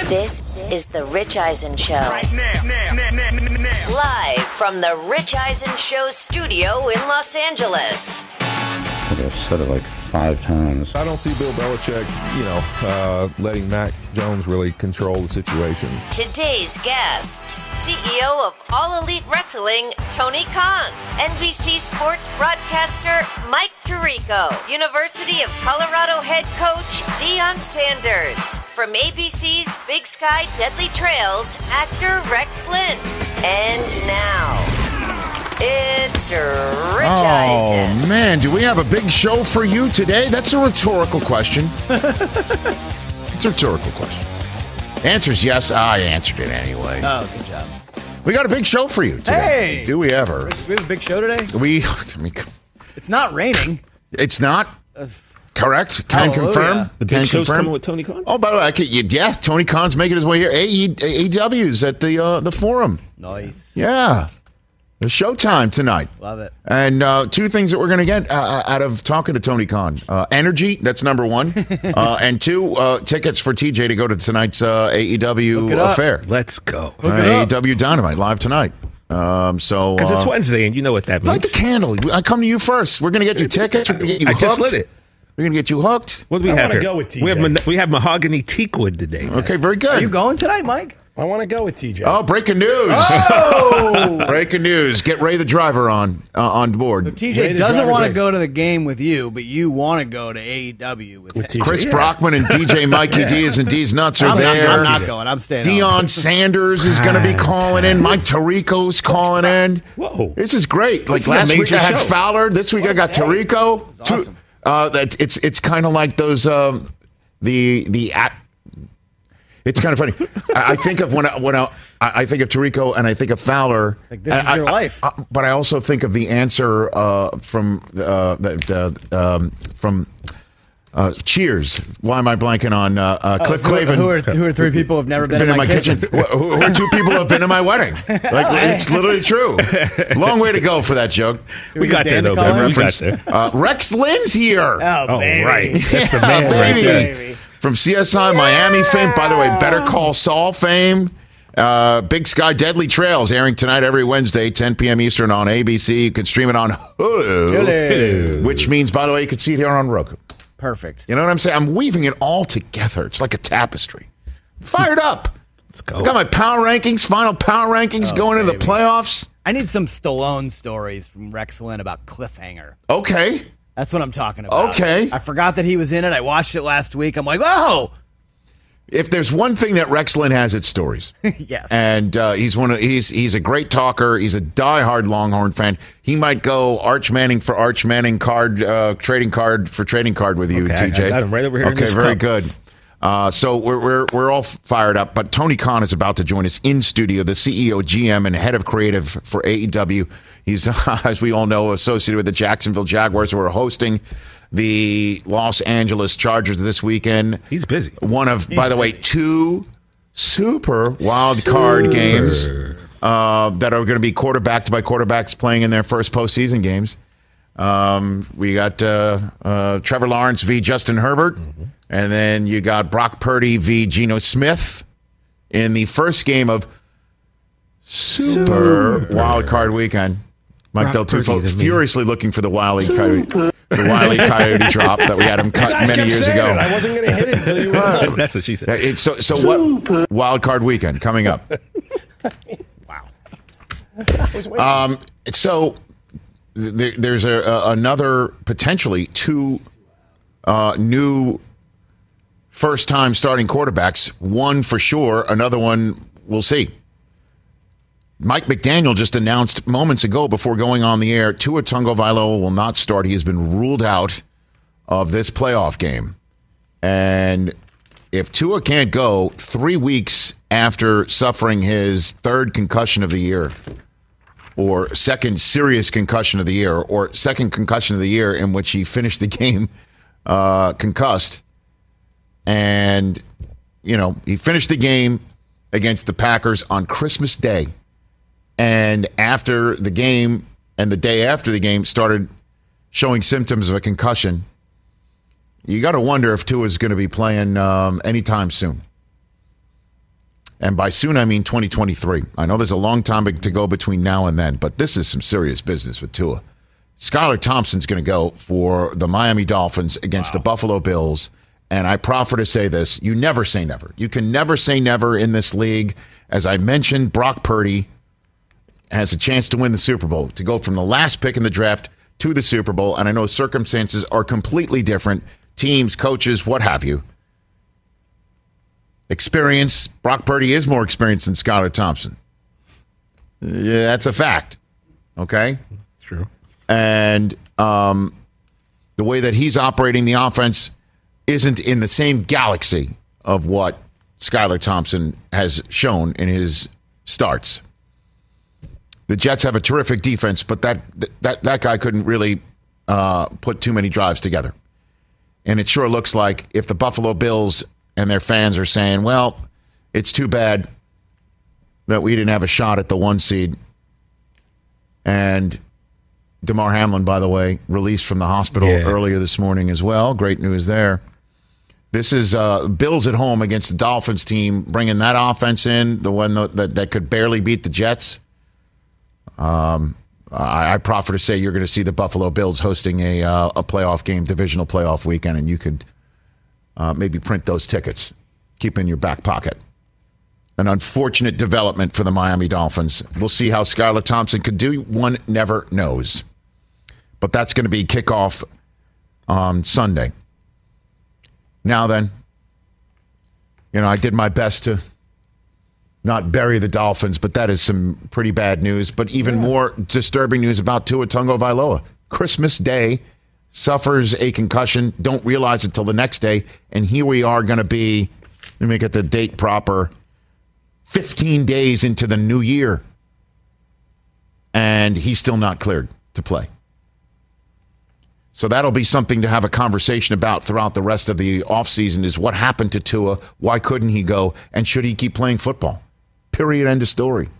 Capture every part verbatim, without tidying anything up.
This is The Rich Eisen Show. Right now, now, now, now, now. Live from The Rich Eisen Show studio in Los Angeles. I've said it like five times. I don't see Bill Belichick, you know, uh, letting Mac Jones really control the situation. Today's guests, C E O of All Elite Wrestling, Tony Khan, N B C Sports broadcaster Mike Tirico, University of Colorado head coach Deion Sanders, from A B C's Big Sky Deadly Trails, actor Rex Lynn. And now, it's Rich Eisen. Oh, man, do we have a big show for you today? That's a rhetorical question. It's a rhetorical question. Answer's yes. I answered it anyway. Oh, good job. We got a big show for you today. Hey! Do we ever? Rich, we have a big show today? We, I mean, It's not raining. it's not correct. Can Hallelujah. confirm. The big Can show's confirm. coming with Tony Khan? Oh, by the way, I could, yeah, Tony Khan's making his way here. A E W's at the uh, the Forum. Nice. Yeah. It's showtime tonight. Love it. And uh, two things that we're going to get uh, out of talking to Tony Khan. Uh, energy, that's number one. uh, and two, uh, tickets for T J to go to tonight's uh, A E W Hook it up. affair. Let's go. Uh, A E W Dynamite, live tonight. Um, so Because it's uh, Wednesday, and you know what that means. light the candle. I come to you first. We're going to get you tickets. We're going to get you I hooked. just lit it. We're going to get you hooked. What do we I have wanna here? go with T J. We have, ma- we have mahogany teakwood today. Okay, very good. Are you going tonight, Mike? I want to go with T J. Oh, breaking news. Oh! Breaking news. Get Ray the driver on uh, on board. T Ray J the doesn't driver's want to like- go to the game with you, but you want to go to A E W with, With T J. Chris Yeah. Brockman and D J Mikey D's and D's Nuts are I'm not, there. I'm not going. I'm staying home. Deion Sanders is going to be calling in. Mike Tirico's calling in. Whoa. This is great. Like is a last week major I had show. Fowler. This week I got Tirico. This is awesome. Uh, that it's it's kind of like those um, the the act. It's kind of funny. I I think of when I, when I, I think of Tirico and I think of Fowler. Like, this is I- your I- life. I- but I also think of the answer uh, from uh, that uh, um, from uh, Cheers. Why am I blanking on uh, uh, Cliff who, Clavin? who are who are three people who've never been, Been in my kitchen. kitchen? who, who are two people who have been in my wedding? Like it's literally true. Long way to go for that joke. Do We get got there, Dan to though, call baby. in? We got there. Uh, Rex Lynn's here. Oh, Oh, baby. right. That's the Yeah, man right baby. there. Baby. From C S I Miami fame. By the way, Better Call Saul fame. Uh, Big Sky Deadly Trails airing tonight every Wednesday, ten p.m. Eastern on A B C. You can stream it on Hulu, Hulu. which means, by the way, you can see it here on Roku. Perfect. You know what I'm saying? I'm weaving it all together. It's like a tapestry. Fired up. Let's go. I got my power rankings, final power rankings Oh, going into the baby. playoffs. I need some Stallone stories from Rex Lynn about Cliffhanger. Okay. That's what I'm talking about. Okay. I forgot that he was in it. I watched it last week. I'm like, oh, If there's one thing that Rex Lynn has, it's stories. yes. And uh, he's one of he's he's a great talker. He's a diehard Longhorn fan. He might go Arch Manning for Arch Manning card uh, trading card for trading card with you, Okay, I T J. got him right over here in Okay, this very cup. good. Uh, so we're we're we're all fired up. But Tony Khan is about to join us in studio. The C E O, G M, and head of creative for A E W. He's, as we all know, associated with the Jacksonville Jaguars, who are hosting the Los Angeles Chargers this weekend. He's busy. One of, by the way, two super wild card games uh, that are going to be quarterbacked by quarterbacks playing in their first postseason games. Um, we got uh, uh, Trevor Lawrence v. Justin Herbert, Mm-hmm. and then you got Brock Purdy v. Geno Smith in the first game of super, wild card weekend. Mike Brock Del Tufo Purdy, the man. furiously looking for the Wile E. Coyote, the Wile E. Coyote drop that we had him cut Guys many kept years saying ago. it. I wasn't going to hit it until you were done. That's what she Yeah, said. it's so, so what wild card weekend coming up? Um, so th- there's a, a, another potentially two uh, new first time starting quarterbacks. One for sure, another one we'll see. Mike McDaniel just announced moments ago before going on the air, Tua Tagovailoa will not start. He has been ruled out of this playoff game. And if Tua can't go three weeks after suffering his third concussion of the year, or second serious concussion of the year, or second concussion of the year in which he finished the game uh, concussed, and, you know, he finished the game against the Packers on Christmas Day. And after the game and the day after the game started showing symptoms of a concussion, you got to wonder if Tua is going to be playing um, anytime soon. And by soon, I mean twenty twenty-three. I know there's a long time to go between now and then, but this is some serious business with Tua. Skylar Thompson's going to go for the Miami Dolphins against wow. the Buffalo Bills. And I proffer to say this, you never say never. You can never say never in this league. As I mentioned, Brock Purdy has a chance to win the Super Bowl, to go from the last pick in the draft to the Super Bowl. And I know circumstances are completely different. Teams, coaches, what have you. Experience. Brock Purdy is more experienced than Skylar Thompson. Yeah, that's a fact. Okay? True. And um, the way that he's operating the offense isn't in the same galaxy of what Skylar Thompson has shown in his starts. The Jets have a terrific defense, but that that that guy couldn't really uh, put too many drives together. And it sure looks like if the Buffalo Bills and their fans are saying, well, it's too bad that we didn't have a shot at the one seed. And Damar Hamlin, by the way, released from the hospital yeah. earlier this morning as well. Great news there. This is uh, Bills at home against the Dolphins team, bringing that offense in, the one that, that, that could barely beat the Jets. Um, I, I proffer to say you're going to see the Buffalo Bills hosting a uh, a playoff game, divisional playoff weekend, and you could uh, maybe print those tickets, keep in your back pocket. An unfortunate development for the Miami Dolphins. We'll see how Skylar Thompson could do. One never knows. But that's going to be kickoff on Sunday. Now then, you know, I did my best to not bury the Dolphins, but that is some pretty bad news. But even yeah. more disturbing news about Tua Tagovailoa. Christmas Day, suffers a concussion, don't realize it till the next day, and here we are going to be, let me get the date proper, fifteen days into the new year, and he's still not cleared to play. So that'll be something to have a conversation about throughout the rest of the offseason is what happened to Tua, why couldn't he go, and should he keep playing football? Period, end of story.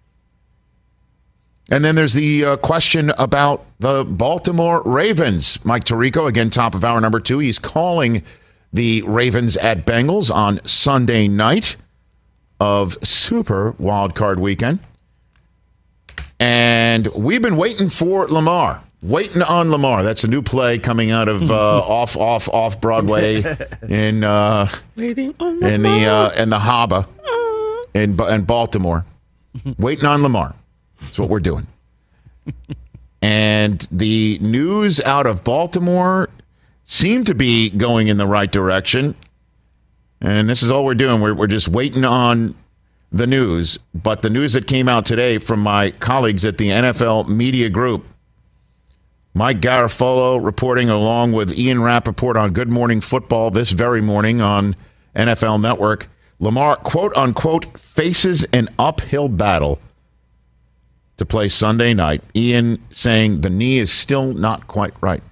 And then there's the uh, question about the Baltimore Ravens. Mike Tirico, again, top of hour number two. He's calling the Ravens at Bengals on Sunday night of Super Wildcard Weekend. And we've been waiting for Lamar. Waiting on Lamar. That's a new play coming out of uh, off, off, off Broadway in uh, in the uh, in the Haba in in Baltimore. Waiting on Lamar. That's what we're doing. And the news out of Baltimore seemed to be going in the right direction. And this is all we're doing. We're we're just waiting on the news. But the news that came out today from my colleagues at the N F L Media Group, Mike Garafolo reporting along with Ian Rappaport on Good Morning Football this very morning on N F L Network. Lamar, quote unquote, faces an uphill battle to play Sunday night. Ian saying the knee is still not quite right.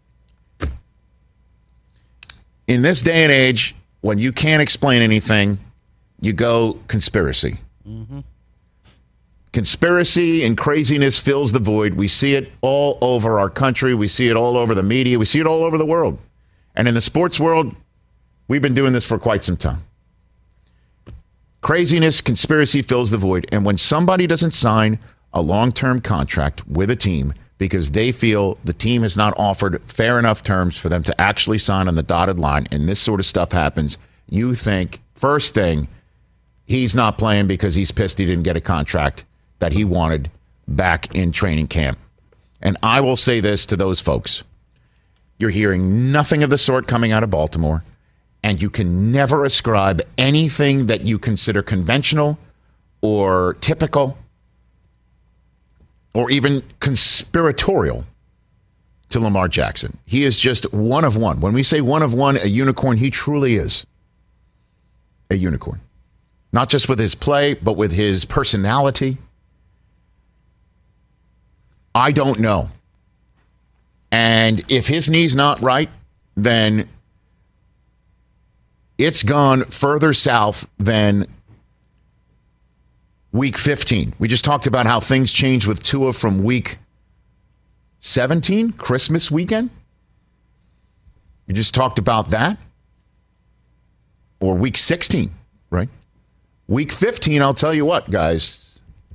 In this day and age, when you can't explain anything, you go conspiracy. Mm-hmm. Conspiracy and craziness fills the void. We see it all over our country. We see it all over the media. We see it all over the world. And in the sports world, we've been doing this for quite some time. Craziness, conspiracy fills the void. And when somebody doesn't sign a long-term contract with a team because they feel the team has not offered fair enough terms for them to actually sign on the dotted line, and this sort of stuff happens, you think, first thing, he's not playing because he's pissed he didn't get a contract that he wanted back in training camp. And I will say this to those folks. You're hearing nothing of the sort coming out of Baltimore, and you can never ascribe anything that you consider conventional or typical or even conspiratorial to Lamar Jackson. He is just one of one. When we say one of one, a unicorn, he truly is a unicorn. Not just with his play, but with his personality. I don't know. And if his knee's not right, then it's gone further south than week fifteen. We just talked about how things changed with Tua from week seventeen, Christmas weekend. We just talked about that. Or week sixteen, right? Week fifteen, I'll tell you what, guys.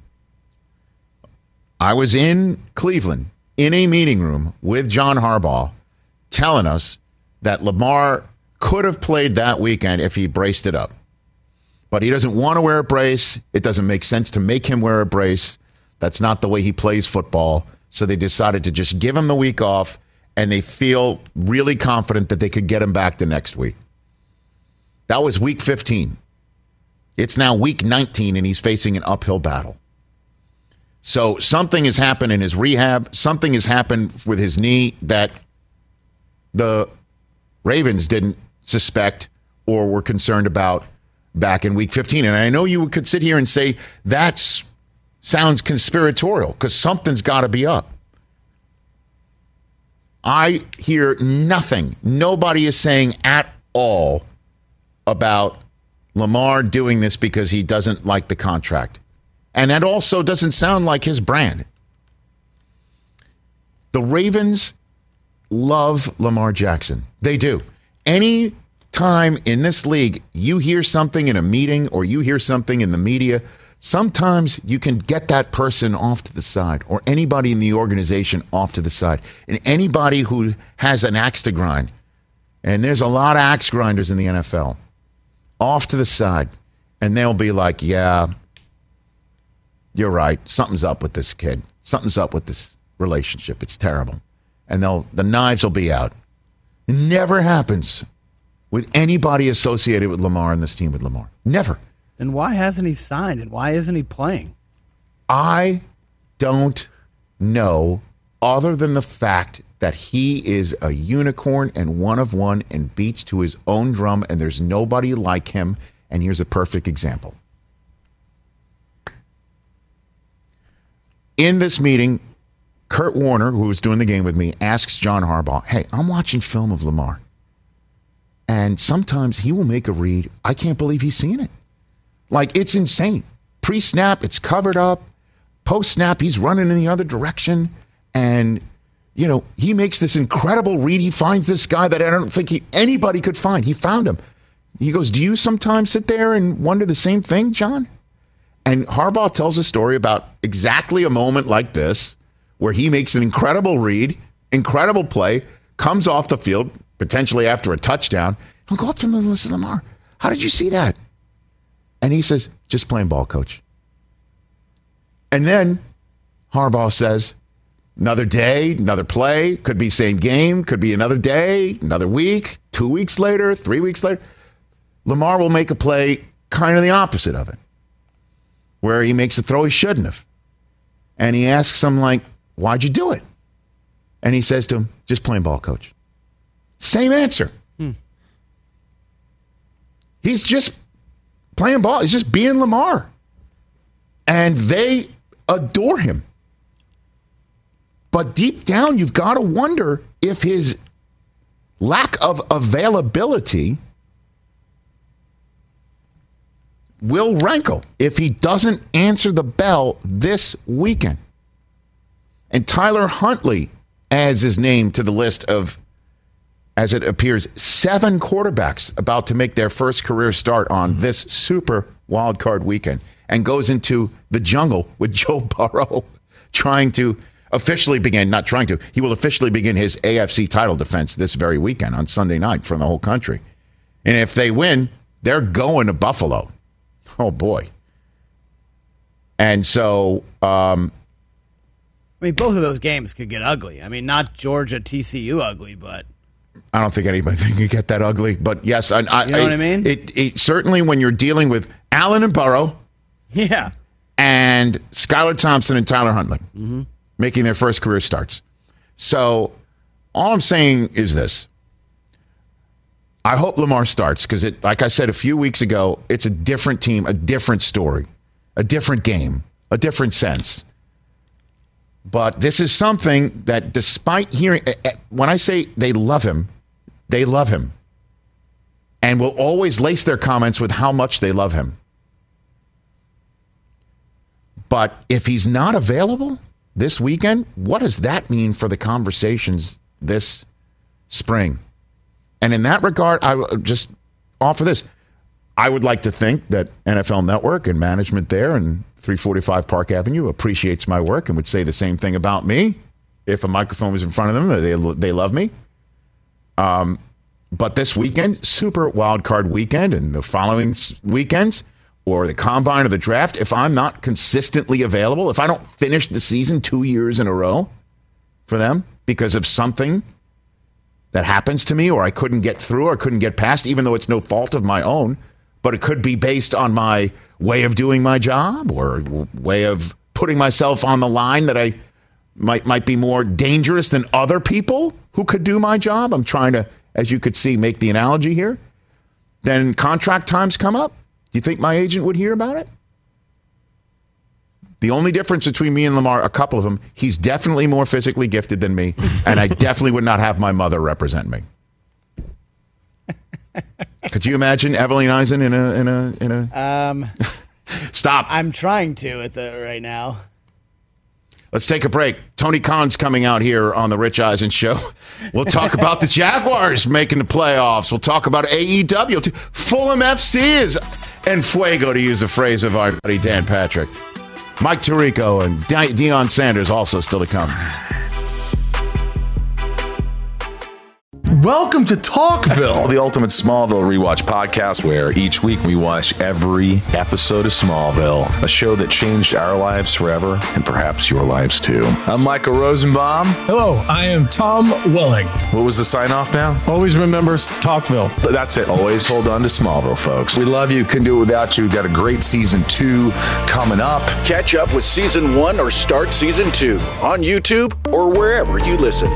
I was in Cleveland in a meeting room with John Harbaugh telling us that Lamar could have played that weekend if he braced it up. But he doesn't want to wear a brace. It doesn't make sense to make him wear a brace. That's not the way he plays football. So they decided to just give him the week off, and they feel really confident that they could get him back the next week. That was week fifteen. It's now week nineteen, and he's facing an uphill battle. So something has happened in his rehab. Something has happened with his knee that the Ravens didn't suspect or were concerned about back in week fifteen. And I know you could sit here and say that sounds conspiratorial because something's got to be up. I hear nothing. Nobody is saying at all about Lamar doing this because he doesn't like the contract. And that also doesn't sound like his brand. The Ravens love Lamar Jackson. They do. Any time in this league you hear something in a meeting or you hear something in the media, sometimes you can get that person off to the side or anybody in the organization off to the side. And anybody who has an axe to grind, and there's a lot of axe grinders in the N F L, off to the side, and they'll be like, yeah, you're right. Something's up with this kid. Something's up with this relationship. It's terrible. And they'll the knives will be out. It never happens with anybody associated with Lamar and this team with Lamar. Never. Then why hasn't he signed and why isn't he playing? I don't know, other than the fact that he is a unicorn and one of one and beats to his own drum, and there's nobody like him. And here's a perfect example. In this meeting, Kurt Warner, who was doing the game with me, asks John Harbaugh, hey, I'm watching film of Lamar. And sometimes he will make a read. I can't believe he's seen it. Like, it's insane. Pre-snap, it's covered up. Post-snap, he's running in the other direction. And, you know, he makes this incredible read. He finds this guy that I don't think he, anybody could find. He found him. He goes, do you sometimes sit there and wonder the same thing, John? And Harbaugh tells a story about exactly a moment like this where he makes an incredible read, incredible play, comes off the field, potentially after a touchdown. He'll go up to him and listen, Lamar, how did you see that? And he says, just playing ball, coach. And then Harbaugh says, another day, another play, could be same game, could be another day, another week, two weeks later, three weeks later. Lamar will make a play kind of the opposite of it, where he makes a throw he shouldn't have. And he asks him, like, why'd you do it? And he says to him, just playing ball, coach. Same answer. Hmm. He's just playing ball. He's just being Lamar. And they adore him. But deep down, you've got to wonder if his lack of availability will rankle if he doesn't answer the bell this weekend. And Tyler Huntley adds his name to the list of, as it appears, seven quarterbacks about to make their first career start on this super wild card weekend, and goes into the jungle with Joe Burrow trying to officially begin, not trying to, he will officially begin his A F C title defense this very weekend on Sunday night from the whole country. And if they win, they're going to Buffalo. Oh, boy. And so, um, I mean, both of those games could get ugly. I mean, not Georgia T C U ugly, but I don't think anybody can get that ugly. But yes, I, I, you know I, what I mean? It, it certainly when you're dealing with Allen and Burrow, yeah, and Skylar Thompson and Tyler Huntley mm-hmm. making their first career starts. So all I'm saying is this. I hope Lamar starts because, it, like I said a few weeks ago, it's a different team, a different story, a different game, a different sense. But this is something that despite hearing, when I say they love him, they love him. And will always lace their comments with how much they love him. But if he's not available this weekend, what does that mean for the conversations this spring? And in that regard, I will just offer this. I would like to think that N F L Network and management there and three forty-five Park Avenue appreciates my work and would say the same thing about me if a microphone was in front of them. They they love me. Um, but this weekend, super wild card weekend, and the following weekends, or the combine or the draft, if I'm not consistently available, if I don't finish the season two years in a row for them because of something that happens to me, or I couldn't get through or couldn't get past, even though it's no fault of my own, but it could be based on my way of doing my job or way of putting myself on the line that I might might be more dangerous than other people who could do my job. I'm trying to, as you could see, make the analogy here. Then contract times come up. Do you think my agent would hear about it? The only difference between me and Lamar, a couple of them, he's definitely more physically gifted than me, and I definitely would not have my mother represent me. Could you imagine Evelyn Eisen in a in a in a? Um, Stop. I'm trying to at the right now. Let's take a break. Tony Khan's coming out here on the Rich Eisen Show. We'll talk about the Jaguars making the playoffs. We'll talk about A E W. Fulham F C is en fuego, to use the phrase of our buddy Dan Patrick. Mike Tirico and De- Deion Sanders also still to come. Welcome to Talkville, the ultimate Smallville rewatch podcast where each week we watch every episode of Smallville, a show that changed our lives forever and perhaps your lives too. I'm Michael Rosenbaum. Hello, I am Tom Welling. What was the sign off now? Always remember Talkville. That's it. Always hold on to Smallville, folks. We love you. Couldn't do it without you. We've got a great season two coming up. Catch up with season one or start season two on YouTube or wherever you listen.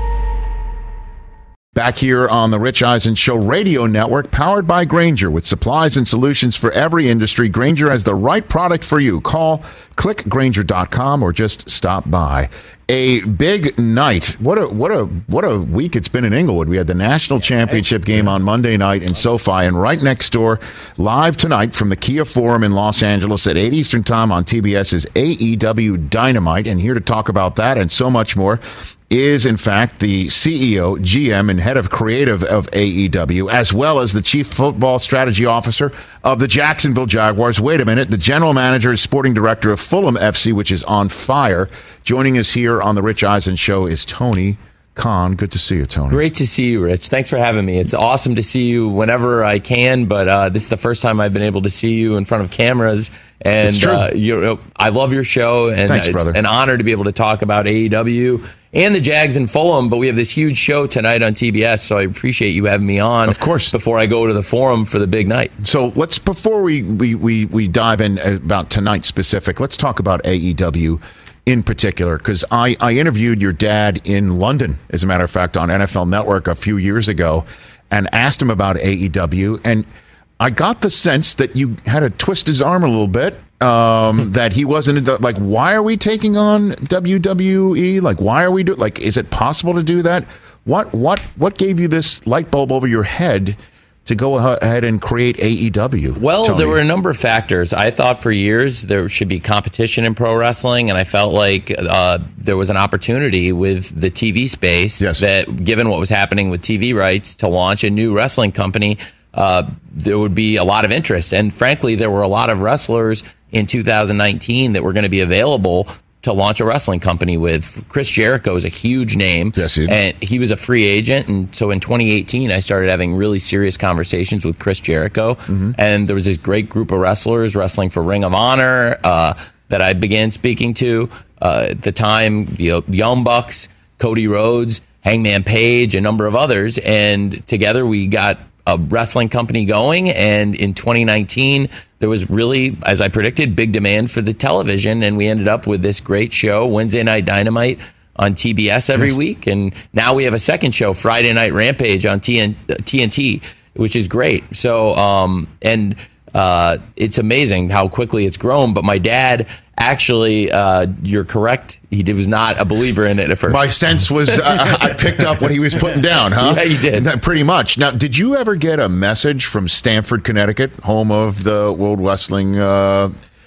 Back here on the Rich Eisen Show radio network, powered by Grainger, with supplies and solutions for every industry. Grainger has the right product for you. Call, click Grainger dot com, or just stop by. A big night. What a what a what a week it's been in Inglewood. We had the national championship game on Monday night in SoFi, and right next door, live tonight from the Kia Forum in Los Angeles at eight Eastern Time on T B S is A E W Dynamite. And here to talk about that and so much more is, in fact, the C E O, G M, and head of creative of A E W, as well as the chief football strategy officer of the Jacksonville Jaguars. Wait a minute. The general manager and sporting director of Fulham F C, which is on fire. Joining us here on the Rich Eisen Show is Tony Khan. Good to see you, Tony. Great to see you, Rich. Thanks for having me. It's awesome to see you whenever I can, but uh, this is the first time I've been able to see you in front of cameras. And it's true. Uh, you, I love your show, and Thanks, it's brother. an honor to be able to talk about A E W and the Jags and Fulham, but we have this huge show tonight on T B S, so I appreciate you having me on. Of course. Before I go to the Forum for the big night. So let's, before we, we, we, we dive in about tonight specific, let's talk about A E W in particular, because I, I interviewed your dad in London, as a matter of fact, on N F L Network a few years ago, and asked him about A E W, and I got the sense that you had to twist his arm a little bit, um, that he wasn't, like, why are we taking on W W E? Like, why are we doing, like, is it possible to do that? What, what, what gave you this light bulb over your head to go ahead and create A E W? Well, Tony? There were a number of factors. I thought for years there should be competition in pro wrestling, and I felt like uh, there was an opportunity with the T V space yes. that, given what was happening with T V rights, to launch a new wrestling company, uh, there would be a lot of interest. And frankly, there were a lot of wrestlers in two thousand nineteen that were going to be available to launch a wrestling company with. Chris Jericho is a huge name. Yes, he and he was a free agent. And so in twenty eighteen, I started having really serious conversations with Chris Jericho. Mm-hmm. And there was this great group of wrestlers wrestling for Ring of Honor uh, that I began speaking to. Uh, at the time, the Young Bucks, Cody Rhodes, Hangman Page, a number of others. And together we got a wrestling company going. And in twenty nineteen, there was really, as I predicted, big demand for the television, and we ended up with this great show, Wednesday Night Dynamite, on T B S every yes. week. And now we have a second show, Friday Night Rampage, on T N T, which is great. So, um, and uh, it's amazing how quickly it's grown. But my dad, actually, uh, you're correct, he did, was not a believer in it at first. My sense was uh, I picked up what he was putting down, huh? Yeah, you did. Pretty much. Now, did you ever get a message from Stamford, Connecticut, home of the World Wrestling uh,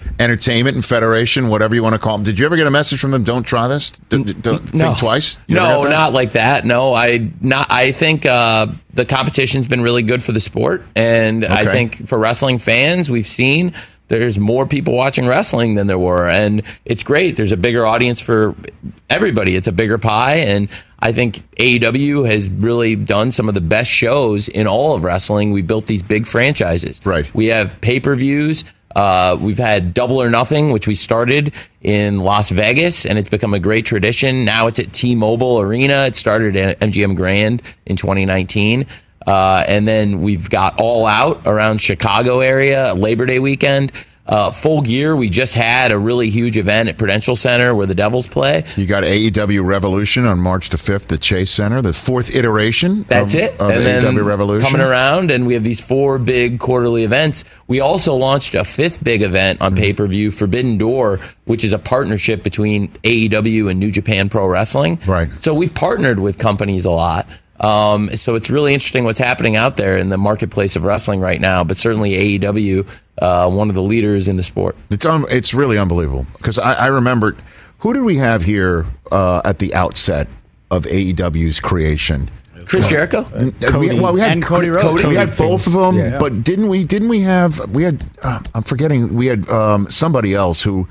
Entertainment and Federation, whatever you want to call them. Did you ever get a message from them? Don't try this. Don't, don't No. think twice. You No, ever got that? not like that. No, I not. I think uh, the competition's been really good for the sport, and I Okay. think for wrestling fans, we've seen there's more people watching wrestling than there were, and it's great. There's a bigger audience for everybody. It's a bigger pie, and I think A E W has really done some of the best shows in all of wrestling. We built these big franchises. Right. We have pay-per-views. Uh, we've had Double or Nothing, which we started in Las Vegas, and it's become a great tradition. Now it's at T-Mobile Arena. It started at M G M Grand in twenty nineteen. Uh, and then we've got All Out around Chicago area, Labor Day weekend. Uh, Full Gear, we just had a really huge event at Prudential Center where the Devils play. You got A E W Revolution on March the fifth at Chase Center, the fourth iteration That's of, it. of and A E W then Revolution. coming around, and we have these four big quarterly events. We also launched a fifth big event on pay-per-view, Forbidden Door, which is a partnership between A E W and New Japan Pro Wrestling. Right. So we've partnered with companies a lot. Um, so it's really interesting what's happening out there in the marketplace of wrestling right now, but certainly A E W, uh, one of the leaders in the sport. It's un- it's really unbelievable because I, I remembered who did we have here uh, at the outset of A E W's creation? Chris Jericho? Uh, we, well, we had and Cody Rhodes. Cody, we had both of them, Yeah. but didn't we? Didn't we have? We had. Uh, I'm forgetting. We had um, somebody else who,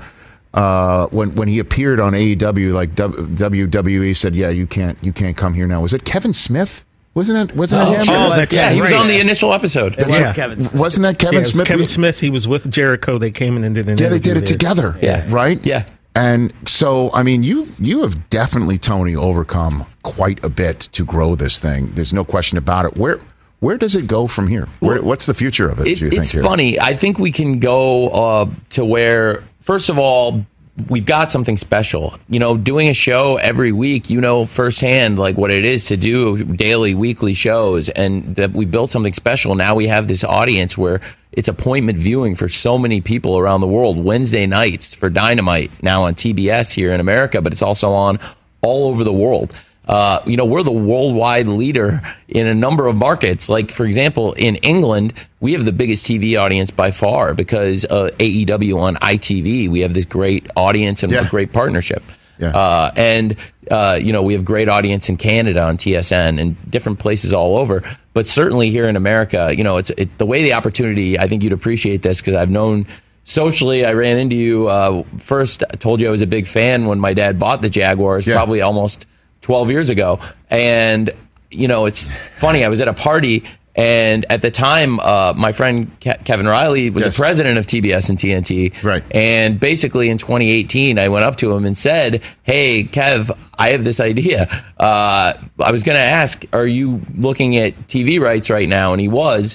uh, when when he appeared on A E W, like W W E said, "Yeah, you can't, you can't come here now." Was it Kevin Smith? Wasn't it? Wasn't Oh, it him? sure. Oh, that's yeah, he was right. on the initial episode. It was Yeah. Kevin Smith. Wasn't that Kevin Yeah, it was Smith? Kevin Smith. He was with Jericho. They came in and did an Yeah, they interview did it there. together. Yeah. Right. Yeah. And so, I mean, you you have definitely, Tony, overcome quite a bit to grow this thing. There's no question about it. Where where does it go from here? Where, what's the future of it? It, do you think? it's here? funny. I think we can go uh, to where, first of all, we've got something special. You know, doing a show every week, you know firsthand like what it is to do daily, weekly shows, and that we built something special. Now we have this audience where it's appointment viewing for so many people around the world. Wednesday nights for Dynamite, now on T B S here in America, but it's also on all over the world. Uh, you know, we're the worldwide leader in a number of markets. Like, for example, in England, we have the biggest T V audience by far because uh, A E W on I T V. We have this great audience and Yeah. a great partnership. Yeah. Uh, and, uh, you know, we have great audience in Canada on T S N and different places all over. But certainly here in America, you know, it's it, the way the opportunity, I think you'd appreciate this because I've known socially, I ran into you. Uh, first, I told you I was a big fan when my dad bought the Jaguars, Yeah. probably almost twelve years ago. And, you know, it's funny. I was at a party, and at the time, uh, my friend Ke- Kevin Riley was Yes. the president of T B S and T N T. Right. And basically in twenty eighteen, I went up to him and said, "Hey, Kev, I have this idea. Uh, I was going to ask, are you looking at T V rights right now?" And he was.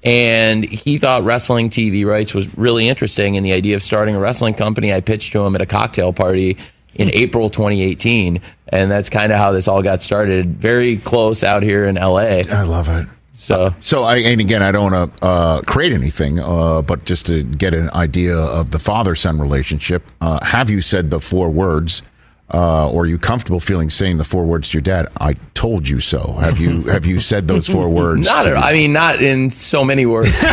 And he thought wrestling T V rights was really interesting. And the idea of starting a wrestling company, I pitched to him at a cocktail party in April twenty eighteen. And that's kind of how this all got started. Very close out here in L A. I love it. So, So, I and again, I don't want to uh, create anything, uh, but just to get an idea of the father-son relationship. Uh, have you said the four words, uh, or are you comfortable feeling saying the four words to your dad? I told you so. Have you have you said those four words? not, to- I mean, not in so many words. Did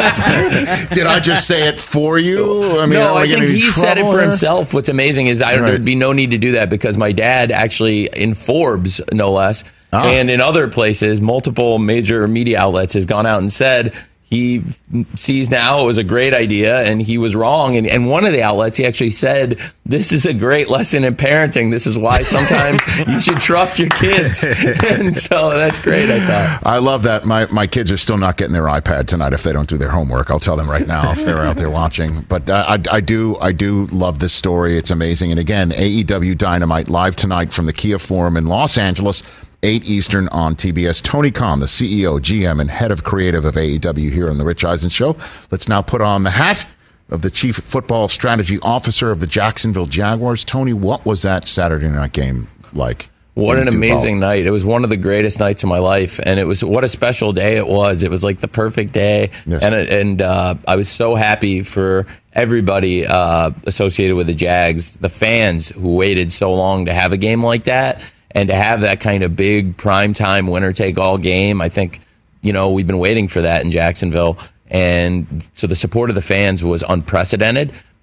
I just say it for you? I mean, no, don't wanna I get think any he said it trouble for here. himself. What's amazing is I, Right. there'd be no need to do that because my dad actually, in Forbes, no less, Ah. and in other places, multiple major media outlets has gone out and said he sees now it was a great idea and he was wrong. And, and one of the outlets, he actually said, "This is a great lesson in parenting. This is why sometimes you should trust your kids." And so that's great, I thought. I love that. My my kids are still not getting their iPad tonight if they don't do their homework. I'll tell them right now if they're out there watching. But uh, I, I do I do love this story. It's amazing. And again, A E W Dynamite live tonight from the Kia Forum in Los Angeles, eight Eastern on T B S. Tony Khan, the C E O, G M, and head of creative of A E W here on the Rich Eisen Show. Let's now put on the hat of the Chief Football Strategy Officer of the Jacksonville Jaguars. Tony, what was that Saturday night game like? What in an Duval? amazing night. It was one of the greatest nights of my life. And it was what a special day it was. It was like the perfect day. Yes. And it, and uh, I was so happy for everybody uh, associated with the Jags, the fans who waited so long to have a game like that and to have that kind of big primetime winner-take-all game. I think, you know, we've been waiting for that in Jacksonville. And so the support of the fans was unprecedented.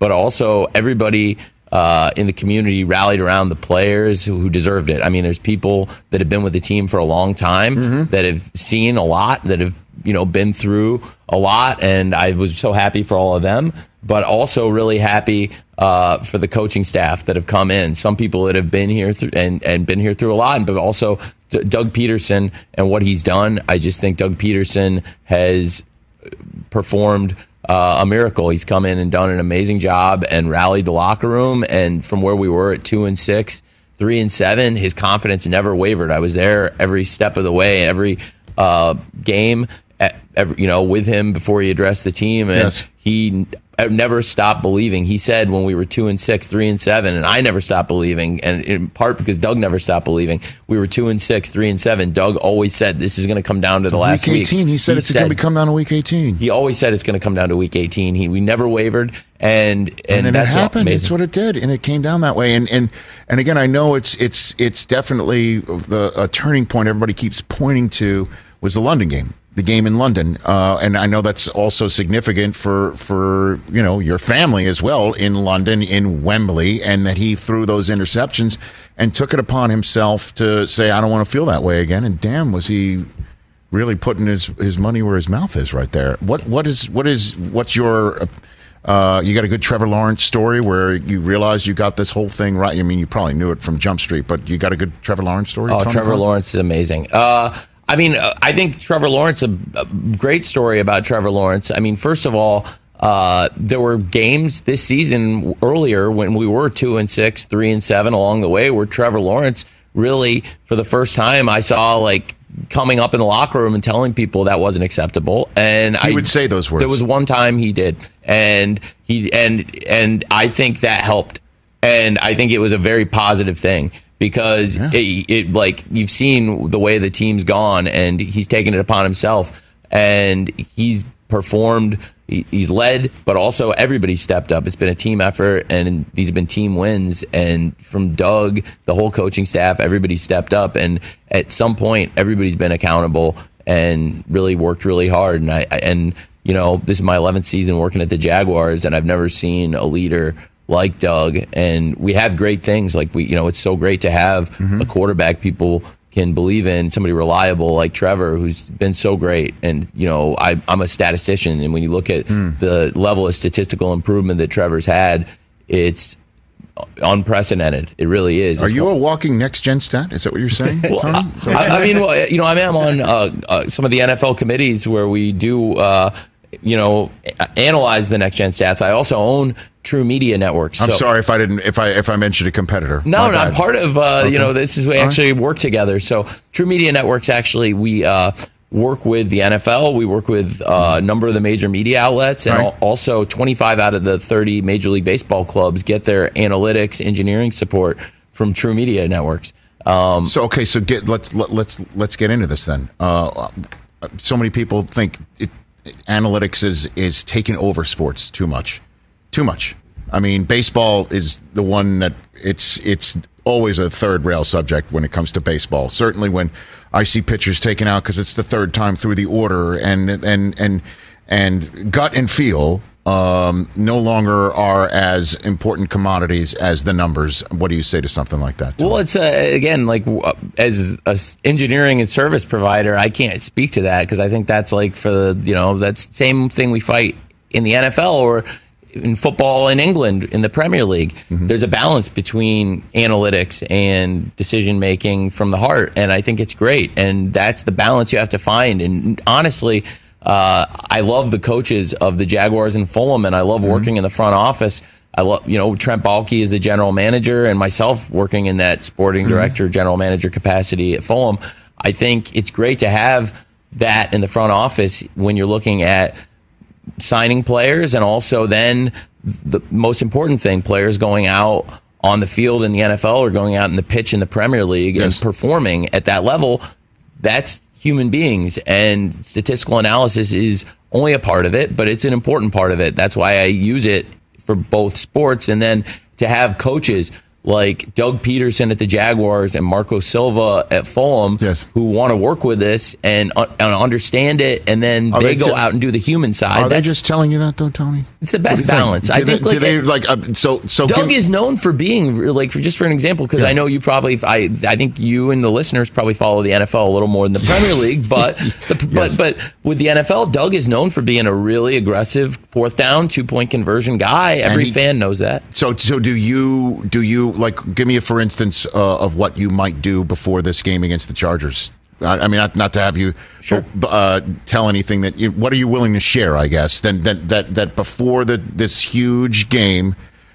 but also everybody uh, in the community rallied around the players who deserved it. I mean, there's people that have been with the team for a long time mm-hmm. that have seen a lot, that have, you know, been through a lot, and I was so happy for all of them, but also really happy uh, for the coaching staff that have come in. Some people that have been here through, and, and been here through a lot, but also D- Doug Peterson and what he's done. I just think Doug Peterson has performed uh, a miracle. He's come in and done an amazing job and rallied the locker room. And from where we were at two and six, three and seven, his confidence never wavered. I was there every step of the way, every uh, game, at, every, you know, with him before he addressed the team, and yes. he never stopped believing. He said when we were two and six, three and seven, and I never stopped believing, and in part because Doug never stopped believing. We were two and six, three and seven. Doug always said this is going to come down to the last week week. eighteen. He said he it's going to come down to week eighteen. He always said it's going to come down to week eighteen. He we never wavered, and and, and then that's it happened. Amazing. It's what it did, and it came down that way. And and and again, I know it's it's it's definitely the a turning point. Everybody keeps pointing to was the London game. The game in London, uh, and I know that's also significant for for you know your family as well in London, in Wembley, and that he threw those interceptions and took it upon himself to say, I don't want to feel that way again. And damn, was he really putting his, his money where his mouth is right there. What what is what is what's your uh, you got a good Trevor Lawrence story where you realize you got this whole thing right? I mean, you probably knew it from Jump Street, but you got a good Trevor Lawrence story? Oh, Trevor Lawrence is amazing. Uh, I mean, uh, I think Trevor Lawrence, a, a great story about Trevor Lawrence. I mean, first of all, uh, there were games this season earlier when we were two and six, three and seven along the way where Trevor Lawrence really, for the first time, I saw like coming up in the locker room and telling people that wasn't acceptable. And he I would say those words. There was one time he did, and he and and I think that helped, and I think it was a very positive thing. Because yeah. it, it, like you've seen the way the team's gone, and he's taken it upon himself, and he's performed. He, he's led, but also everybody stepped up. It's been a team effort, and these have been team wins. And from Doug, the whole coaching staff, everybody stepped up, and at some point, everybody's been accountable and really worked really hard. And I and you know, this is my eleventh season working at the Jaguars, and I've never seen a leader like Doug, and we have great things. Like we, you know, it's so great to have mm-hmm. a quarterback people can believe in, somebody reliable like Trevor, who's been so great. And you know, I, I'm a statistician, and when you look at mm. the level of statistical improvement that Trevor's had, it's unprecedented. It really is. Are it's you fun. a walking next gen stat? Is that what you're saying? well, I, I, I mean, well, you know, I mean, I'm on uh, uh, some of the N F L committees where we do. Uh, you know, analyze the next gen stats. I also own True Media Networks. I'm so. sorry if I didn't, if I if I mentioned a competitor. No, no, I'm part of. Uh, okay. You know, this is we All actually right. work together. So True Media Networks actually we uh, work with the N F L. We work with uh, a number of the major media outlets, and right. also twenty-five out of the thirty Major League Baseball clubs get their analytics engineering support from True Media Networks. Um, so okay, so get let's let, let's let's get into this then. Uh, so many people think it. Analytics is is taking over sports too much, too much. I mean, baseball is the one that it's it's always a third rail subject when it comes to baseball. Certainly when I see pitchers taken out because it's the third time through the order, and and and and gut and feel um, no longer are as important commodities as the numbers. What do you say to something like that? Well, it's uh, again, like uh, as a engineering and service provider, I can't speak to that because I think that's like for the, you know, that's same thing we fight in the N F L or in football in England in the Premier League. Mm-hmm. There's a balance between analytics and decision making from the heart, and I think it's great. And that's the balance you have to find. And honestly, Uh, I love the coaches of the Jaguars and Fulham, and I love mm-hmm. working in the front office. I love, you know, Trent Baalke is the general manager, and myself working in that sporting mm-hmm. director, general manager capacity at Fulham. I think it's great to have that in the front office when you're looking at signing players, and also then the most important thing, players going out on the field in the N F L or going out in the pitch in the Premier League yes. and performing at that level. That's human beings, and statistical analysis is only a part of it, but it's an important part of it. That's why I use it for both sports. And then to have coaches like Doug Peterson at the Jaguars and Marco Silva at Fulham, yes. who want to work with this and, uh, and understand it, and then are they, they go t- out and do the human side. Are That's, they just telling you that, though, Tony? It's the best balance. Think? I think. They, Like, do they like uh, so? So Doug give, is known for being like, for, just for an example, because Yeah. I know you probably, I, I think you and the listeners probably follow the N F L a little more than the Premier League, but, the, Yes. but, but with the N F L, Doug is known for being a really aggressive fourth down, two point conversion guy. Every he, fan knows that. So, so do you? Do you like? Give me a for instance uh, of what you might do before this game against the Chargers. I, I mean, not, not to have you sure. uh, tell anything that. You, what are you willing to share? I guess then that that that before the this huge game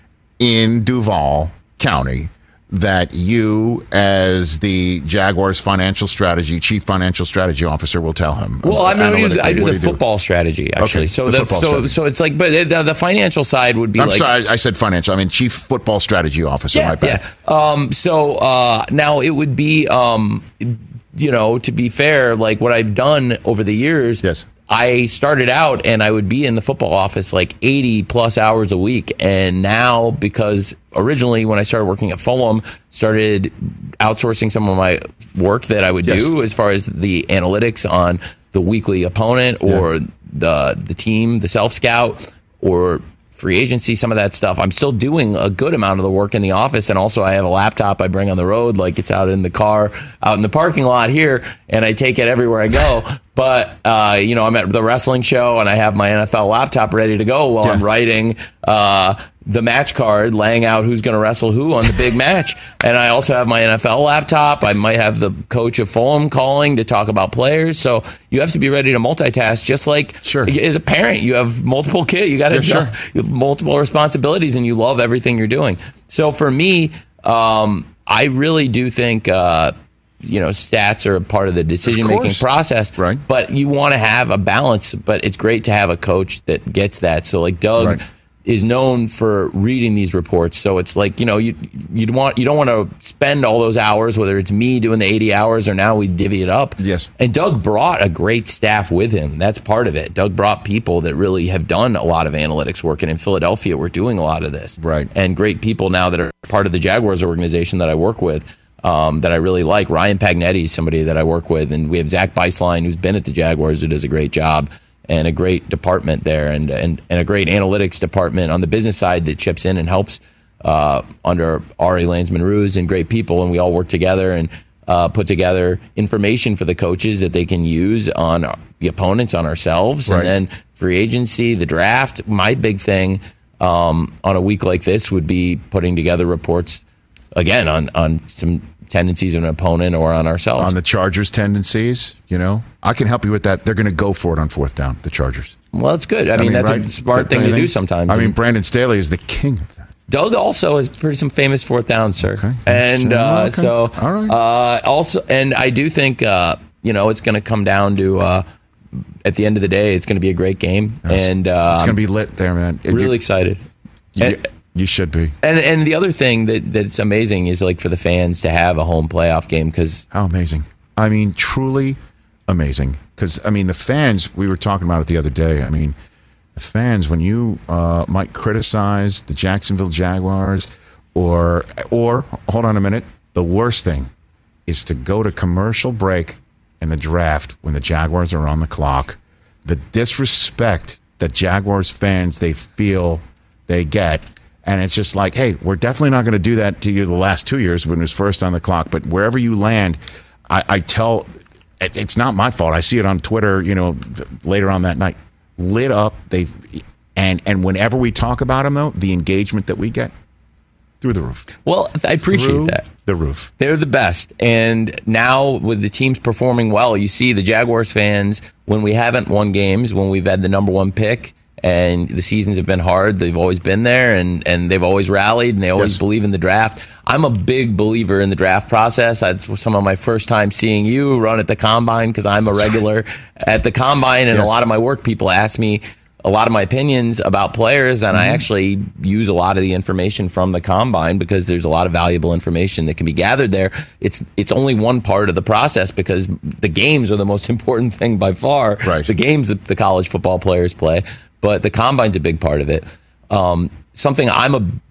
in Duval County, that you, as the Jaguars financial strategy, chief financial strategy officer, will tell him. Well, I mean, I do, I do What the do football strategy, actually. Okay, so the the, football so strategy. so it's like, but the, the financial side would be I'm like. sorry, I said financial. I mean, chief football strategy officer. Yeah, my bad. yeah. Um, so uh, now it would be, um, you know, to be fair, like what I've done over the years. Yes. I started out and I would be in the football office like eighty plus hours a week. And now, because originally when I started working at Fulham, started outsourcing some of my work that I would Yes. do as far as the analytics on the weekly opponent or Yeah. the the team, the self scout, or free agency, some of that stuff. I'm still doing a good amount of the work in the office, and also I have a laptop I bring on the road, like it's out in the car, out in the parking lot here, and I take it everywhere I go. But uh, you know, I'm at the wrestling show, and I have my N F L laptop ready to go while Yeah. I'm writing uh, the match card, laying out who's going to wrestle who on the big match. And I also have my N F L laptop. I might have the coach of Fulham calling to talk about players. So you have to be ready to multitask, just like Sure. as a parent, you have multiple kids. You got to Yeah, sure. you have multiple responsibilities, and you love everything you're doing. So for me, um, I really do think uh, you know stats are a part of the decision making course. process. Right. But you want to have a balance. But it's great to have a coach that gets that. So like Doug. Right. is known for reading these reports, so it's like you know you you want you don't want to spend all those hours, whether it's me doing the eighty hours or now we divvy it up. Yes. And Doug brought a great staff with him. That's part of it. Doug brought people that really have done a lot of analytics work, and in Philadelphia we're doing a lot of this. Right. And great people now that are part of the Jaguars organization that I work with. Um, that I really like. Ryan Pagnetti is somebody that I work with, and we have Zach Beislein, who's been at the Jaguars, who does a great job. And a great department there, and, and and a great analytics department on the business side that chips in and helps uh, under Ari Landsman-Ruse, and great people, and we all work together and uh, put together information for the coaches that they can use on the opponents, on ourselves, Right. and then free agency, the draft. My big thing um, on a week like this would be putting together reports again on on some tendencies of an opponent or on ourselves. On the Chargers' tendencies, you know, I can help you with that. They're going to go for it on fourth down. The Chargers. Well, it's good. I, mean, that's right? a smart Don't thing you to do think? sometimes. I mean, And Brandon Staley is the king of that. Doug also has pretty some famous fourth downs, sir. Okay. And uh, Okay. so, All right. uh, also, and I do think uh, you know it's going to come down to uh, at the end of the day, it's going to be a great game, Yes. and uh, It's going to be lit there, man. really You- excited. You, And- you should be. And and the other thing that that's amazing is like for the fans to have a home playoff game, because How amazing. I mean, truly amazing. Because, I mean, the fans, we were talking about it the other day. I mean, the fans, when you uh, might criticize the Jacksonville Jaguars or, or, hold on a minute, the worst thing is to go to commercial break in the draft when the Jaguars are on the clock. The disrespect that Jaguars fans, they feel they get. And it's just like, hey, we're definitely not going to do that to you the last two years when it was first on the clock. But wherever you land, I, I tell, it, it's not my fault. I see it on Twitter, you know, later on that night. Lit up. They and and whenever we talk about them, though, the engagement that we get through the roof. well, I appreciate Through that. the roof. They're the best. And now with the teams performing well, you see the Jaguars fans, when we haven't won games, when we've had the number one pick and the seasons have been hard, they've always been there, and, and they've always rallied, and they always Yes. believe in the draft. I'm a big believer in the draft process. It's some of my first time seeing you run at the Combine, because I'm a regular at the Combine, and Yes. a lot of my work people ask me a lot of my opinions about players, and I actually use a lot of the information from the Combine, because there's a lot of valuable information that can be gathered there. It's it's only one part of the process, because the games are the most important thing by far. Right. The games that the college football players play, but the Combine's a big part of it. Um, something I'm a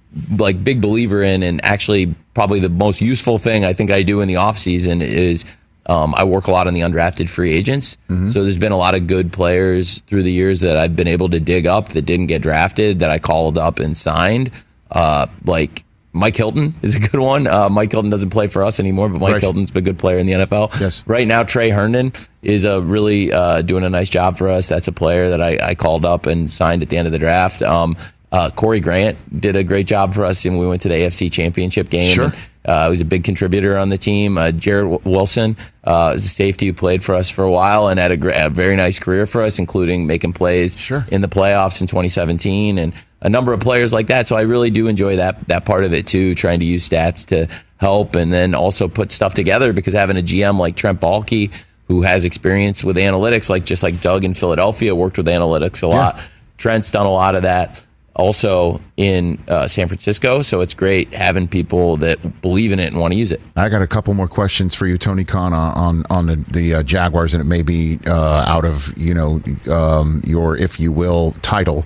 like big believer in, and actually probably the most useful thing I think I do in the off season is um, I work a lot on the undrafted free agents. Mm-hmm. So there's been a lot of good players through the years that I've been able to dig up that didn't get drafted that I called up and signed. Uh, like Mike Hilton is a good one. Uh, Mike Hilton doesn't play for us anymore, but Mike right. Hilton's been a good player in the N F L. Yes. Right now, Trey Herndon is a really uh, doing a nice job for us. That's a player that I, I called up and signed at the end of the draft. Um, uh, Corey Grant did a great job for us, and we went to the A F C Championship game. Sure. And, uh, he was a big contributor on the team. Uh, Jarrett Wilson uh, is a safety who played for us for a while and had a, great, a very nice career for us, including making plays sure. in the playoffs in twenty seventeen, and a number of players like that. So I really do enjoy that that part of it too, trying to use stats to help and then also put stuff together, because having a G M like Trent Baalke, who has experience with analytics, like just like Doug in Philadelphia worked with analytics a lot. Yeah. Trent's done a lot of that also in uh, San Francisco. So it's great having people that believe in it and want to use it. I got a couple more questions for you, Tony Khan, on on the, the uh, Jaguars, and it may be uh, out of, you know, um, your, if you will, title.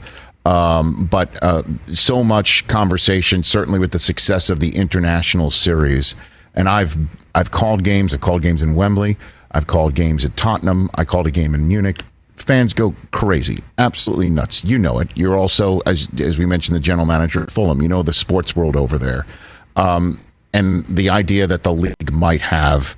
Um, but uh, so much conversation, certainly with the success of the international series. And I've I've called games. I've called games in Wembley. I've called games at Tottenham. I called a game in Munich. Fans go crazy, absolutely nuts. You know it. You're also, as as we mentioned, the general manager at Fulham. You know the sports world over there. Um, and the idea that the league might have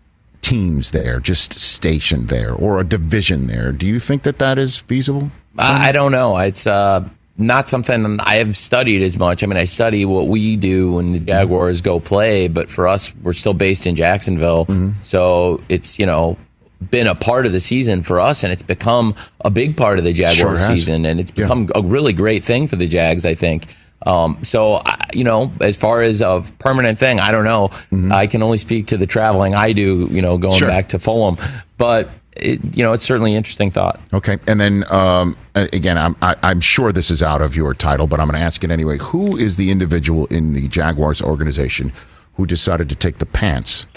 teams there, just stationed there, or a division there. Do you think that that is feasible? I don't know. It's uh, not something I have studied as much. I mean, I study what we do when the Jaguars go play, but for us, we're still based in Jacksonville. Mm-hmm. So it's, you know, been a part of the season for us, and it's become a big part of the Jaguars sure season, and it's become yeah. a really great thing for the Jags, I think. Um, so, you know, as far as a permanent thing, I don't know. Mm-hmm. I can only speak to the traveling I do, you know, going sure. back to Fulham. But It, you know, it's certainly an interesting thought. Okay. And then, um, again, I'm, I, I'm sure this is out of your title, but I'm going to ask it anyway. Who is the individual in the Jaguars organization who decided to take the pants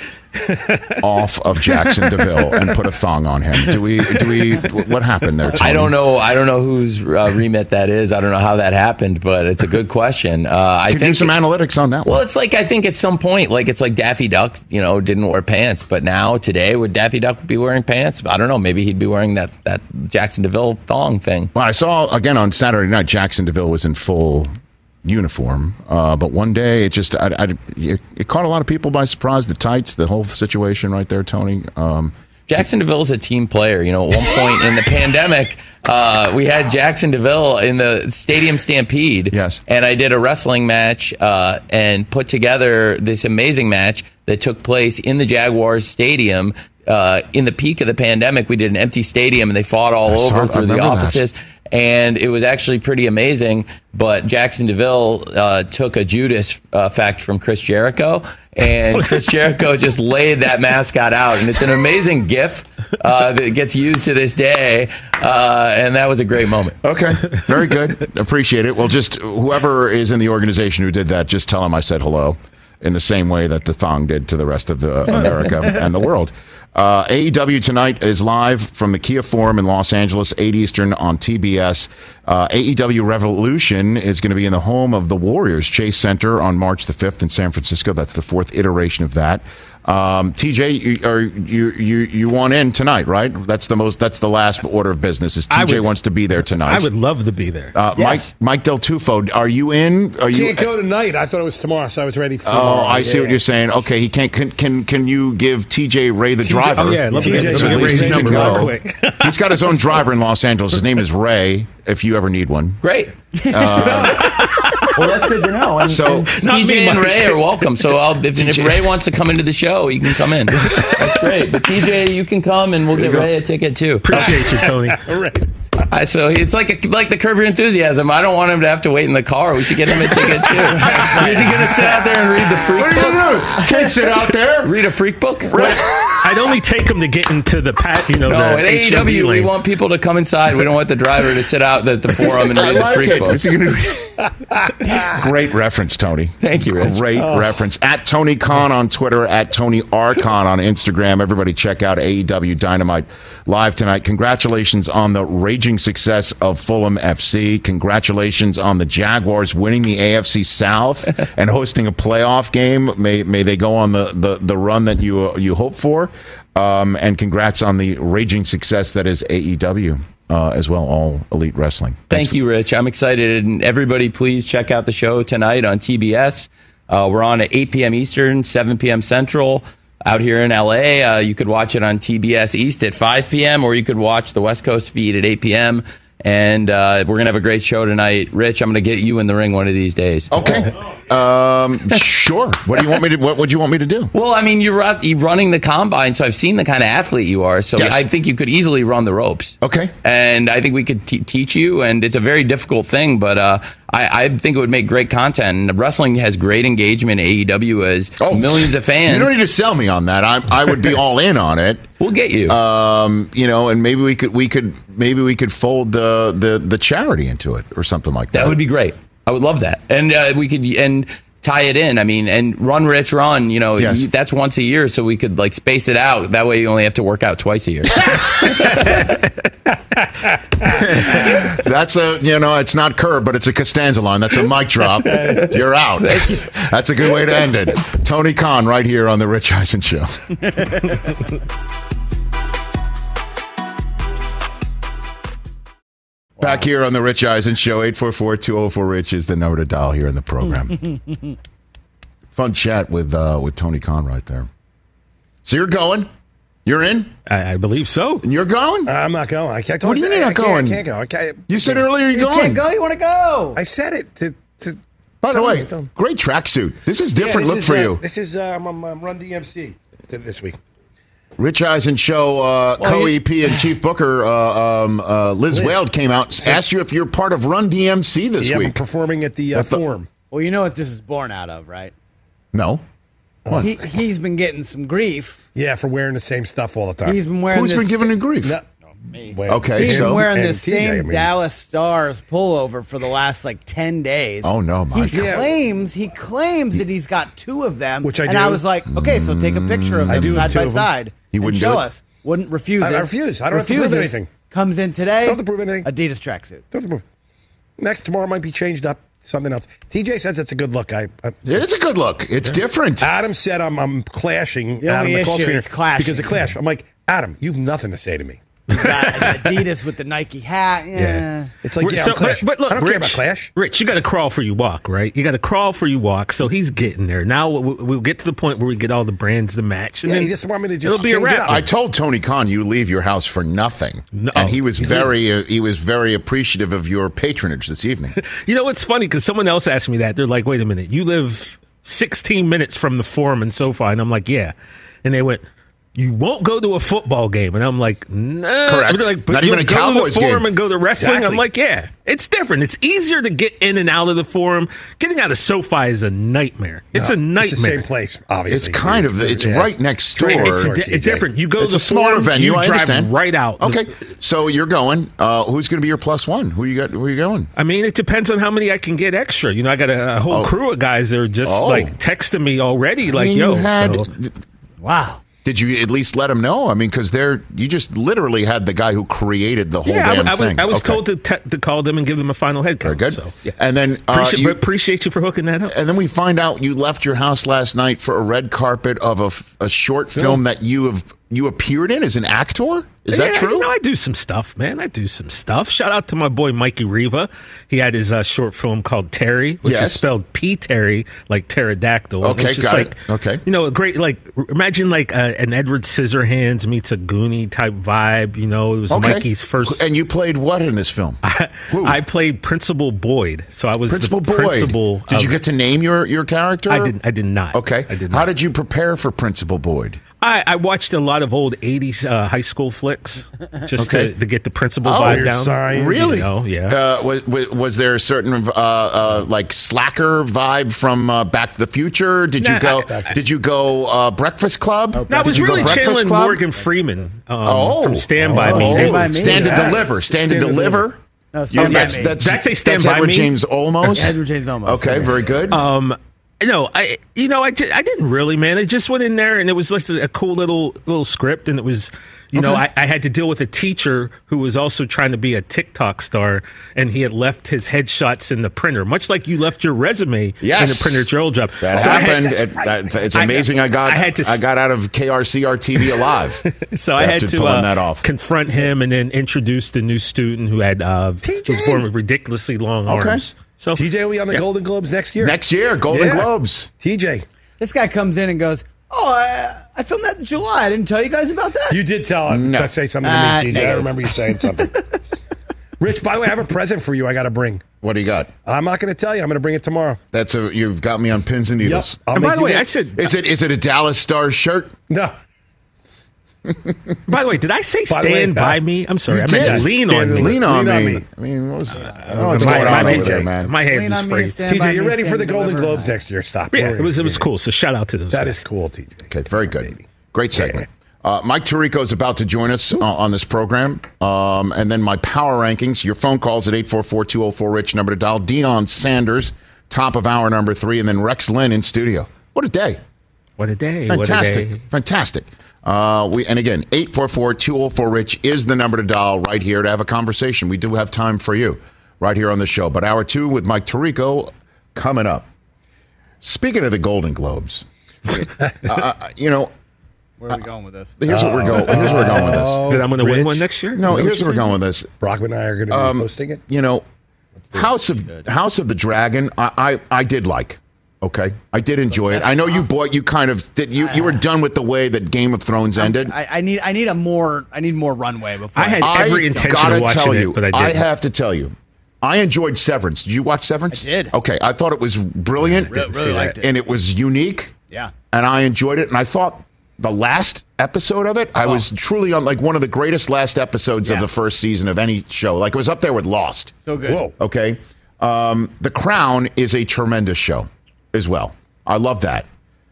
off of Jackson DeVille and put a thong on him? Do we, do we, what happened there, Tony? I don't know. I don't know whose uh, remit that is. I don't know how that happened, but it's a good question. Uh, I Could think do some it, analytics on that one. Well, it's like, I think at some point, like it's like Daffy Duck, you know, didn't wear pants, but now today would Daffy Duck be wearing pants? I don't know. Maybe he'd be wearing that, that Jackson DeVille thong thing. Well, I saw again on Saturday night, Jackson DeVille was in full uniform, uh, but one day it just I, I, it caught a lot of people by surprise. The tights, the whole situation right there, Tony. Um, Jackson DeVille is a team player. You know, at one point in the pandemic, uh, we had Jackson DeVille in the Stadium Stampede. Yes, and I did a wrestling match uh, and put together this amazing match that took place in the Jaguars Stadium. Uh, in the peak of the pandemic, we did an empty stadium, and they fought all I over saw, through the offices. That. And it was actually pretty amazing. But Jackson DeVille uh, took a Judas uh, fact from Chris Jericho, and Chris Jericho just laid that mascot out. And it's an amazing GIF uh, that gets used to this day. Uh, and that was a great moment. Okay, very good. Appreciate it. Well, just whoever is in the organization who did that, just tell him I said hello in the same way that the thong did to the rest of the America and the world. Uh, A E W tonight is live from the Kia Forum in Los Angeles, eight Eastern on T B S. Uh, A E W Revolution is going to be in the home of the Warriors, Chase Center, on March the fifth in San Francisco. That's the fourth iteration of that. Um, T J, you, or you you you want in tonight, right? That's the most. That's the last order of business. Is T J would, wants to be there tonight? I would love to be there. Uh, yes. Mike Mike Del Tufo, are you in? Are you can't go tonight? I thought it was tomorrow, so I was ready for. Oh, tomorrow. I see yeah, what yeah. you're saying. Okay, he can't. Can can, can you give T J Ray the T J, driver? Oh yeah, let me get Ray's number real quick. He's got his own driver in Los Angeles. His name is Ray. If you ever need one, great. Uh, well, that's good to know. And, so and T J and Ray are welcome. So I'll, if, if Ray wants to come into the show, he can come in. That's great. But T J, you can come, and we'll get Ray a ticket too. Appreciate you, Tony. All right. I, so it's like a, like the Curb Your Enthusiasm. I don't want him to have to wait in the car. We should get him a ticket too. Is he going to sit out there and read the freak what book? What are you going to do? Can't sit out there. Read a freak book? I'd only take him to get into the pat. You know, no, the at A E W, we want people to come inside. We don't want the driver to sit out at the forum and read I like the freak it. book. Is he gonna, Great reference, Tony. Thank you, Rich. Great Oh. reference. At Tony Khan on Twitter, at Tony R. Khan on Instagram. Everybody check out A E W Dynamite live tonight. Congratulations on the raging success of Fulham F C. Congratulations on the Jaguars winning the A F C South and hosting a playoff game. May may they go on the, the, the run that you you hope for. Um, and congrats on the raging success that is A E W. Uh, as well, All Elite Wrestling. Thanks Thank you, Rich. I'm excited. And everybody, please check out the show tonight on T B S. Uh, we're on at eight p.m. Eastern, seven p.m. Central. Out here in L A, uh, you could watch it on T B S East at five p.m. or you could watch the West Coast feed at eight p.m. And uh, we're going to have a great show tonight. Rich, I'm going to get you in the ring one of these days. Okay. Um, sure. What do you want me to? What would you want me to do? Well, I mean, you're, run, you're running the combine, so I've seen the kind of athlete you are. So Yes. I think you could easily run the ropes. Okay. And I think we could t- teach you, and it's a very difficult thing, but uh, I, I think it would make great content. And wrestling has great engagement. A E W has millions of fans. You don't need to sell me on that. I I would be all in on it. We'll get you. Um, you know, and maybe we could we could maybe we could fold the the, the charity into it or something like that. That would be great. I would love that. And uh, we could and tie it in. I mean, and Run Rich Run, you know, Yes. you- that's once a year, so we could like space it out. That way you only have to work out twice a year. That's a you know, it's not Curb, but it's a Costanza line. That's a mic drop. You're out. Thank you. That's a good way to end it. Tony Khan right here on the Rich Eisen Show. Back here on the Rich Eisen Show, eight four four, two oh four, RICH is the number to dial here in the program. Fun chat with uh, with Tony Khan right there. So you're going? You're in? I, I believe so. And you're going? I'm not going. I can't. What do you mean I not can't- going? I can't go. I can't. You said earlier you're You going. can't go. You want to go? I said it. To, to, By the tell way, me, tell me. great tracksuit. This is different Yeah, look this for is, uh, you. This is um, um, um, Run D M C th- this week. Rich Eisen Show uh, Well, co-E P and Chief Booker uh, um, uh, Liz, Liz. Weld came out, asked you if you're part of Run D M C this Yeah, I'm week. performing at the uh, At the- Forum. Well, you know what this is born out of, right? No. What? He, he's been getting some grief. Yeah, for wearing the same stuff all the time. He's been wearing Who's this. been giving you grief? No, me. well, Okay, He's so- been wearing and the T J, same I mean. Dallas Stars pullover for the last like ten days. Oh, no, Mike. He Yeah. claims he claims that he's got two of them, Which I and do. I was like, okay, so take a picture of I them do have side two by of them. side. He and wouldn't show do it? us. Wouldn't refuse. I- I refuse. I don't have to prove Refuses. anything. Comes in today. Don't have to prove anything. Adidas tracksuit. Don't have to move. Next tomorrow might be changed up. Something else. T J says it's a good look. I, I It is a good look. It's different. Adam said I'm I'm clashing. The Adam, only call issue screener, is clashing. because of clash. I'm like, Adam, you've nothing to say to me. Got Adidas with the Nike hat. Yeah. It's like, yeah, So, I'm clash. but, but look, I don't Rich, care about clash. Rich, you got to crawl for you walk, right? You got to crawl for you walk. So he's getting there. Now we'll, we'll get to the point where we get all the brands to match. And Yeah, then you just want me to just it'll be a change it wrap. up. I told Tony Khan you leave your house for nothing, No. and he was He's very uh, he was very appreciative of your patronage this evening. You know, it's funny because someone else asked me that. They're like, wait a minute, you live sixteen minutes from the Forum in SoFi. And I'm like, yeah. And they went, you won't go to a football game. And I'm like, no. Correct. And they're like, but Not you'll even a go Cowboys to the Forum game. and go to wrestling. Exactly. I'm like, yeah, it's different. It's easier to get in and out of the Forum. Getting out of SoFi is a nightmare. It's No, a nightmare. It's the same place, obviously. It's kind of it's Yeah. right next It's right door. next It's, door, di- T J. it's different. You go It's to a the smaller Forum, venue, you I drive understand. right out. Okay, so you're going. Uh, who's going to be your plus one? Who you got? Who are you going? I mean, it depends on how many I can get extra. You know, I got a, a whole Oh. crew of guys that are just Oh. like texting me already, like, I mean, yo. you had, so- Wow. Did you at least let them know? I mean, because they're you just literally had the guy who created the whole yeah, I, damn I was, thing. I was Okay. told to, te- to call them and give them a final head count. Very good. So, yeah. And then uh, appreciate, you, but appreciate you for hooking that up. and then we find out you left your house last night for a red carpet of a, f- a short film that you have you appeared in as an actor. Is that Yeah, true? You know, I do some stuff, man. I do some stuff. Shout out to my boy Mikey Riva. He had his uh, short film called Terry, which Yes. is spelled P Terry, like pterodactyl. And Okay, it's just got like, it. Okay. You know, a great like imagine like uh, an Edward Scissorhands meets a Goonie type vibe. You know, it was Okay. Mikey's first. And you played what in this film? Who? I played Principal Boyd, so I was Principal the Boyd. principal. Did of- you get to name your, your character? I did. I did not. Okay. I did. How Not. did you prepare for Principal Boyd? I, I watched a lot of old eighties uh, high school flicks just Okay. to, to get the principal Oh, vibe Weird down. Science. Really? You know, yeah. Uh, was, was, was there a certain uh, uh, like slacker vibe from uh, Back to the Future? Did you Nah, go? I- did you go uh, Breakfast Club? No, I Did was you go really Breakfast channeling Club? Morgan Freeman um, Oh. from Stand By Oh. Me. Stand By Me. Stand to Yeah. deliver. Stand, Stand to to deliver. No, You- Stand By that's, Me. that's, Did I say Stand that's By Edward Me? James Olmos? Yeah, Edward James Olmos. Okay, Okay. very good. Um, no, I you know I, ju- I didn't really, man. I just went in there and it was like a cool little little script, and it was you know I, I had to deal with a teacher who was also trying to be a TikTok star, and he had left his headshots in the printer, much like you left your resume Yes. in the printer at your old job. That So I had happened. to- It- that- it's I- amazing. I, got. I had to. I got out of K R C R T V alive. So I had after to pulling uh, that off. confront him and then introduce the new student who had uh, was born with ridiculously long Okay. arms. So T J will be on the Yeah. Golden Globes next year. Next year, Golden Yeah. Globes. T J, This guy comes in and goes, "Oh, I, I filmed that in July. I didn't tell you guys about that." you did tell him No. to say something to Uh, me, T J. I negative. remember you saying something. Rich, by the way, I have a present for you. I got to bring. What do you got? I'm not going to tell you. I'm going to bring it tomorrow. That's a. You've got me on pins and needles. I'll And make by the you way, one. I said. Is it? Is it a Dallas Stars shirt? no. By the way, did I say By the way, stand uh, by me? I'm sorry. You I meant did. lean Stand on me. Lean on, Lean on me. me. I mean, what was? I don't know My, what's going my, on my, over there, man. my hand Lean was on me free. and stand T by J, me, you're ready for stand the Golden deliver. Globes next year. Stop. Yeah, worrying. it was it was cool. So shout out to those. That guys. is cool, T J. Okay, very good. Great segment. Uh, Mike Tirico is about to join us uh, on this program. Um, and then my power rankings, your phone calls at eight four four, two oh four, RICH, number to dial. Deion Sanders, top of hour number three, and then Rex Lynn in studio. What a day. What a day! What a Fantastic. day! Fantastic. Uh, we And again, eight four four, two oh four, RICH is the number to dial right here to have a conversation. We do have time for you right here on the show. But hour two with Mike Tirico coming up. Speaking of the Golden Globes, uh, you know, Where are we going with this? here's what we're going. Here's where we're going with this. That I'm going to win Rich? one next year. No, Is that here's what where we're you're going with this. Brockman and I are going to be Um, hosting it. You know, House of House of the Dragon, I, I, I did like. Okay, I did enjoy it. I know you bought. You kind of did. You you were done with the way that Game of Thrones ended. I, I need I need a more I need more runway before I had every intention gotta of watching tell it, you, but I I didn't. have to tell you, I enjoyed Severance. Did you watch Severance? I did. Okay, I thought it was brilliant, Re- really liked it. and it was unique. Yeah. and I enjoyed it. And I thought the last episode of it, I Oh. was truly on like one of the greatest last episodes of Yeah. the first season of any show. Like it was up there with Lost. So good. Whoa. Okay, um, The Crown is a tremendous show as well. I love that.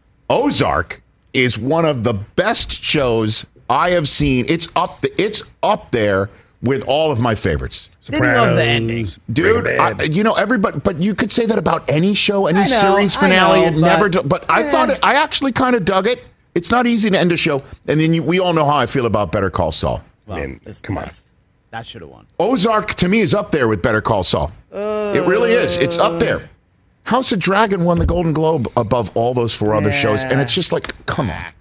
Ozark is one of the best shows I have seen. It's up. The, it's up there with all of my favorites. Didn't love the ending. Dude, Breaking I, Bad. you know everybody, but you could say that about any show, any I know, series I finale. know, it never, but- do, but I Eh. thought it, I actually kind of dug it. It's not easy to end a show, and then you, we all know how I feel about Better Call Saul. Well, Man, just come the on. best. That should have won. Ozark to me is up there with Better Call Saul. It really is. It's up there. House of Dragon won the Golden Globe above all those four other shows, and it's just like, come on, Whack.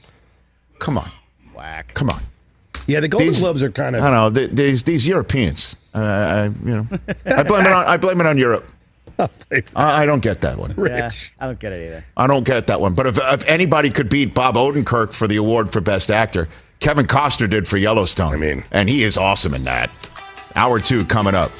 come on, Whack. come on. Yeah, the Golden These- Globes are kind I of. don't know th- these these Europeans. Uh, I, you know, I blame it on I blame it on Europe. I, I don't get that one. Yeah, Rich. I don't get it either. I don't get that one. But if, if anybody could beat Bob Odenkirk for the award for Best Actor, Kevin Costner did for Yellowstone. I mean- and he is awesome in that. Hour two coming up.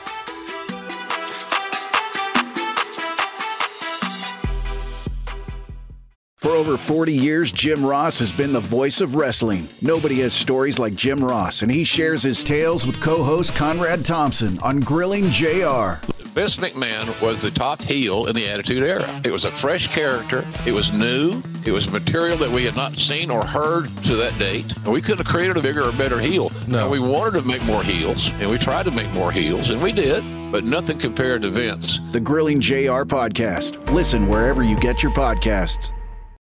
For over forty years, Jim Ross has been the voice of wrestling. Nobody has stories like Jim Ross, and he shares his tales with co-host Conrad Thompson on Grilling J R. Vince McMahon was the top heel in the Attitude Era. It was a fresh character. It was new. It was material that we had not seen or heard to that date. And we couldn't have created a bigger or better heel. No. And we wanted to make more heels, and we tried to make more heels, and we did. But nothing compared to Vince. The Grilling J R podcast. Listen wherever you get your podcasts.